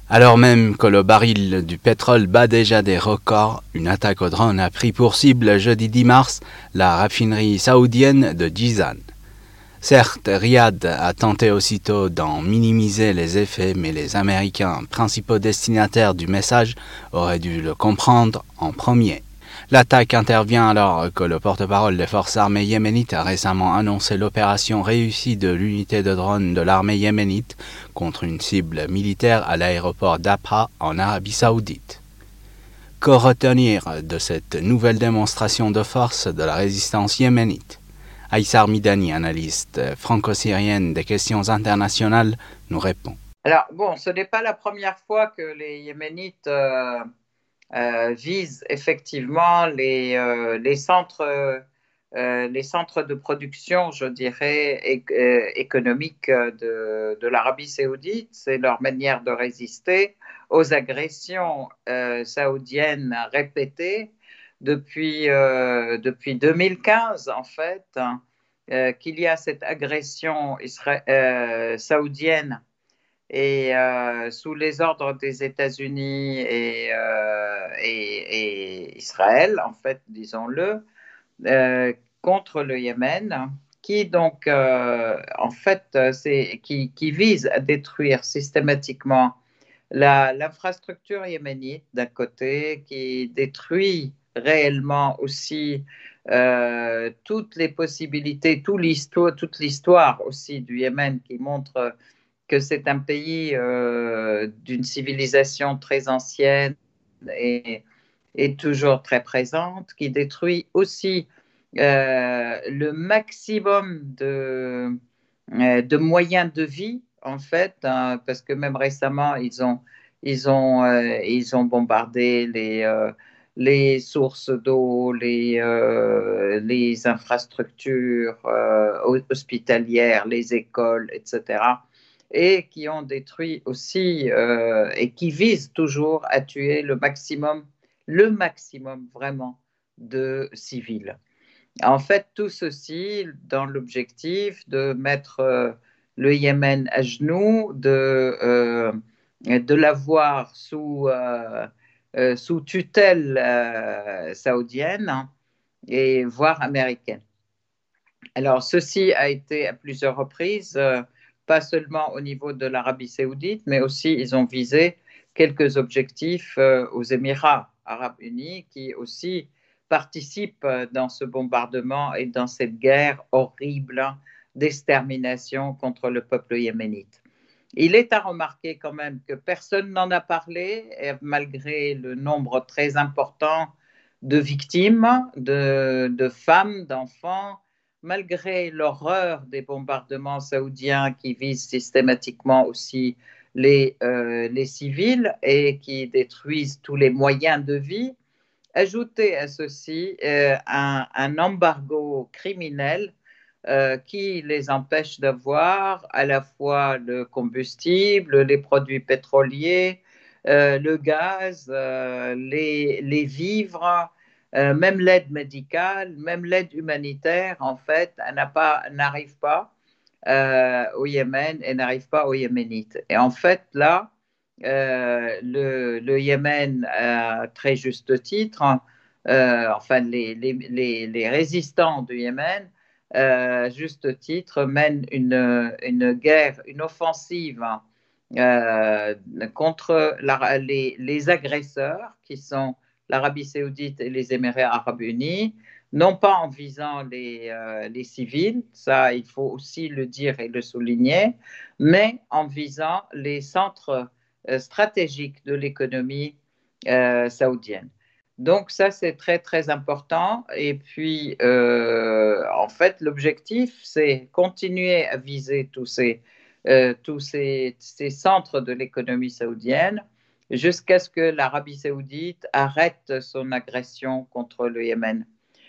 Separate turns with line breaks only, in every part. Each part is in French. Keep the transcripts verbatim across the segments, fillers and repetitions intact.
Alors même que le baril du pétrole bat déjà des records, une attaque au drone a pris pour cible jeudi dix mars la raffinerie saoudienne de Jizan. Certes, Riyad a tenté aussitôt d'en minimiser les effets, mais les Américains, principaux destinataires du message, auraient dû le comprendre en premier. L'attaque intervient alors que le porte-parole des forces armées yéménites a récemment annoncé l'opération réussie de l'unité de drone de l'armée yéménite contre une cible militaire à l'aéroport d'Abha en Arabie Saoudite. Que retenir de cette nouvelle démonstration de force de la résistance yéménite? Aïssar Midani, analyste franco-syrienne des questions internationales, nous répond.
Alors, bon, ce n'est pas la première fois que les Yéménites euh, euh, visent effectivement les, euh, les, centres, euh, les centres de production, je dirais, é- euh, économiques de, de l'Arabie saoudite. C'est leur manière de résister aux agressions euh, saoudiennes répétées depuis, euh, depuis deux mille quinze, en fait, hein, euh, qu'il y a cette agression isra- euh, saoudienne et euh, sous les ordres des États-Unis et, euh, et, et Israël, en fait, disons-le, euh, contre le Yémen, qui donc, euh, en fait, c'est, qui, qui vise à détruire systématiquement la, l'infrastructure yéménite d'un côté, qui détruit réellement aussi euh, toutes les possibilités, tout l'histoire, toute l'histoire aussi du Yémen qui montre que c'est un pays euh, d'une civilisation très ancienne et, et, toujours très présente, qui détruit aussi euh, le maximum de, euh, de moyens de vie, en fait, hein, parce que même récemment, ils ont, ils ont, euh, ils ont bombardé les, euh, les sources d'eau, les, euh, les infrastructures euh, hospitalières, les écoles, et cetera, et qui ont détruit aussi euh, et qui visent toujours à tuer le maximum, le maximum vraiment de civils. En fait, tout ceci dans l'objectif de mettre euh, le Yémen à genoux, de, euh, de l'avoir sous, euh, euh, sous tutelle euh, saoudienne, hein, et voire américaine. Alors, ceci a été à plusieurs reprises, euh, pas seulement au niveau de l'Arabie saoudite, mais aussi ils ont visé quelques objectifs euh, aux Émirats arabes unis qui aussi participent euh, dans ce bombardement et dans cette guerre horrible d'extermination contre le peuple yéménite. Il est à remarquer quand même que personne n'en a parlé, et malgré le nombre très important de victimes, de, de femmes, d'enfants, malgré l'horreur des bombardements saoudiens qui visent systématiquement aussi les, euh, les civils et qui détruisent tous les moyens de vie. Ajouter à ceci euh, un, un embargo criminel euh, qui les empêche d'avoir à la fois le combustible, les produits pétroliers, euh, le gaz, euh, les, les vivres, euh, même l'aide médicale, même l'aide humanitaire, en fait, elle n'a pas, n'arrive pas euh, au Yémen et n'arrive pas aux Yéménites. Et en fait, là, euh, le, le, Yémen, à très juste titre, euh, enfin les, les, les, les, résistants du Yémen, euh, à juste titre, mènent une, une guerre, une offensive euh, contre la, les, les agresseurs qui sont l'Arabie saoudite et les Émirats arabes unis, non pas en visant les, euh, les civils, ça il faut aussi le dire et le souligner, mais en visant les centres euh, stratégiques de l'économie euh, saoudienne. Donc ça, c'est très, très important. Et puis, euh, en fait, l'objectif, c'est continuer à viser tous ces, euh, tous ces, ces centres de l'économie saoudienne jusqu'à ce que l'Arabie saoudite arrête son agression contre le Yémen.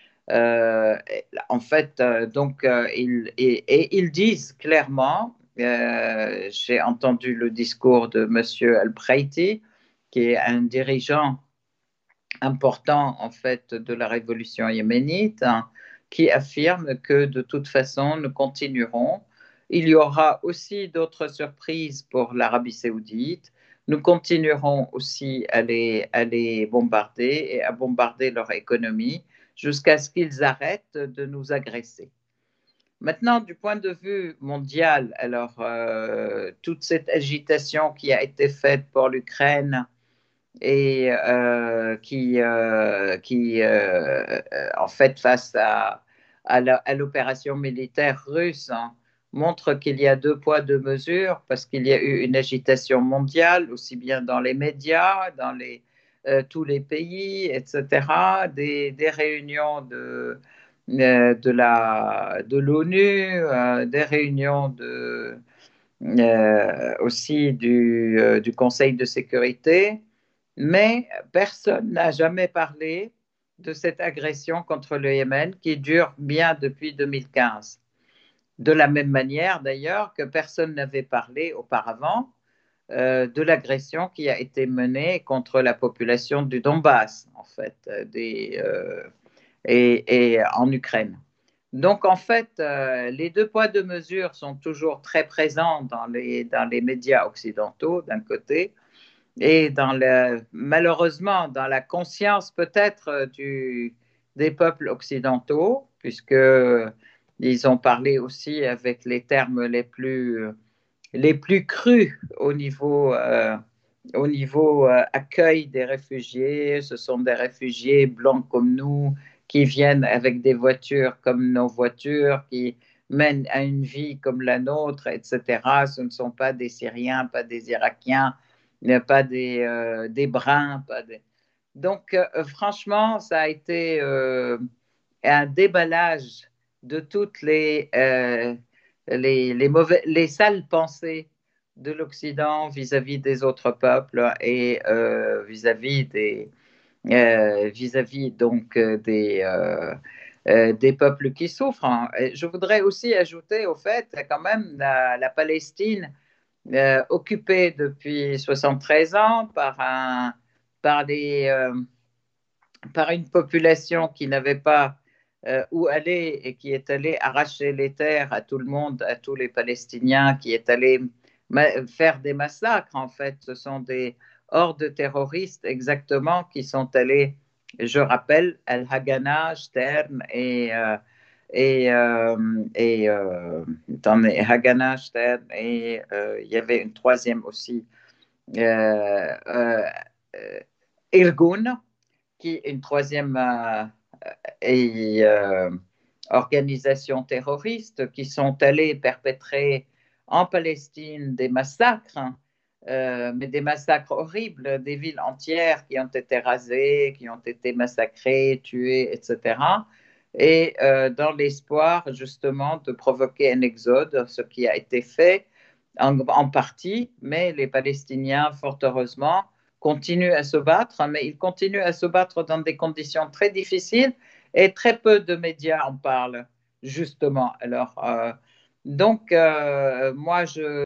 Euh, en fait, euh, donc, euh, ils, et, et ils disent clairement, euh, j'ai entendu le discours de M. Al-Breiti, qui est un dirigeant important en fait de la révolution yéménite, hein, qui affirme que de toute façon nous continuerons. Il y aura aussi d'autres surprises pour l'Arabie saoudite, nous continuerons aussi à les, à les bombarder et à bombarder leur économie jusqu'à ce qu'ils arrêtent de nous agresser. Maintenant, du point de vue mondial, alors euh, toute cette agitation qui a été faite pour l'Ukraine et euh, qui, euh, qui euh, en fait, face à, à l'opération militaire russe, hein, montre qu'il y a deux poids, deux mesures, parce qu'il y a eu une agitation mondiale, aussi bien dans les médias, dans les, euh, tous les pays, et cetera, des, des réunions de euh, de la, de l'ONU, euh, des réunions de, euh, aussi du, euh, du Conseil de sécurité, mais personne n'a jamais parlé de cette agression contre le Yémen qui dure bien depuis deux mille quinze. De la même manière d'ailleurs que personne n'avait parlé auparavant euh, de l'agression qui a été menée contre la population du Donbass, en fait, des, euh, et, et en Ukraine. Donc, en fait, euh, les deux poids, deux mesures sont toujours très présents dans les, dans les médias occidentaux, d'un côté, et dans le, malheureusement, dans la conscience peut-être du, des peuples occidentaux, puisqu'ils ont parlé aussi avec les termes les plus, les plus crus au niveau, euh, au niveau euh, accueil des réfugiés. Ce sont des réfugiés blancs comme nous, qui viennent avec des voitures comme nos voitures, qui mènent à une vie comme la nôtre, et cetera. Ce ne sont pas des Syriens, pas des Irakiens, pas des, euh, des Bruns. Pas des... Donc, euh, franchement, ça a été euh, un déballage de toutes les, euh, les, les, mauvais, les sales pensées de l'Occident vis-à-vis des autres peuples et euh, vis-à-vis des, euh, vis-à-vis donc euh, des, euh, euh, des peuples qui souffrent, hein. Je voudrais aussi ajouter au fait quand même la, la Palestine euh, occupée depuis soixante-treize ans par, un, par, des, euh, par une population qui n'avait pas euh, où aller et qui est allée arracher les terres à tout le monde, à tous les Palestiniens, qui est allée faire des massacres. En fait, ce sont des hordes terroristes exactement qui sont allées, je rappelle, Al-Haganah, Stern et euh, et, euh, et euh, attendez, Haganah, Stern et euh, il y avait une troisième aussi, euh, euh, Irgun, qui est une troisième euh, et, euh, organisation terroriste qui sont allées perpétrer en Palestine des massacres, hein, euh, mais des massacres horribles, des villes entières qui ont été rasées, qui ont été massacrées, tuées, et cetera. Et euh, dans l'espoir justement de provoquer un exode, ce qui a été fait en, en partie, mais les Palestiniens, fort heureusement, continuent à se battre, mais ils continuent à se battre dans des conditions très difficiles et très peu de médias en parlent, justement. Alors, euh, donc, euh, moi, je,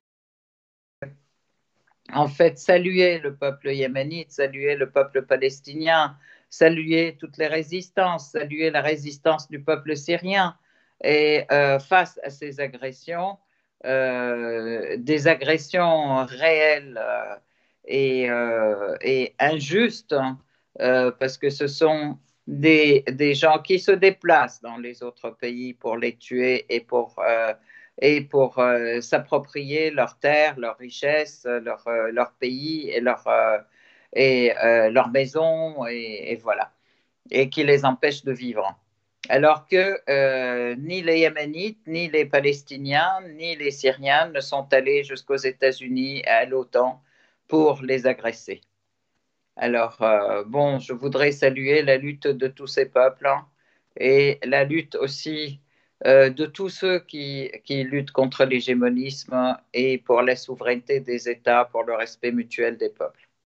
en fait, saluer le peuple yéménite, saluer le peuple palestinien, saluer toutes les résistances, saluer la résistance du peuple syrien. Et euh, face à ces agressions, euh, des agressions réelles euh, et, euh, et injustes, hein, euh, parce que ce sont des, des gens qui se déplacent dans les autres pays pour les tuer et pour euh, et pour euh, s'approprier leurs terres, leurs richesses, leur, euh, leur pays et leur, euh, et, euh, leur maison, et, et voilà, et qui les empêche de vivre. Alors que euh, ni les Yéménites, ni les Palestiniens, ni les Syriens ne sont allés jusqu'aux États-Unis et à l'OTAN pour les agresser. Alors, euh, bon, je voudrais saluer la lutte de tous ces peuples, hein, et la lutte aussi euh, de tous ceux qui, qui luttent contre l'hégémonisme et pour la souveraineté des États, pour le respect mutuel des peuples.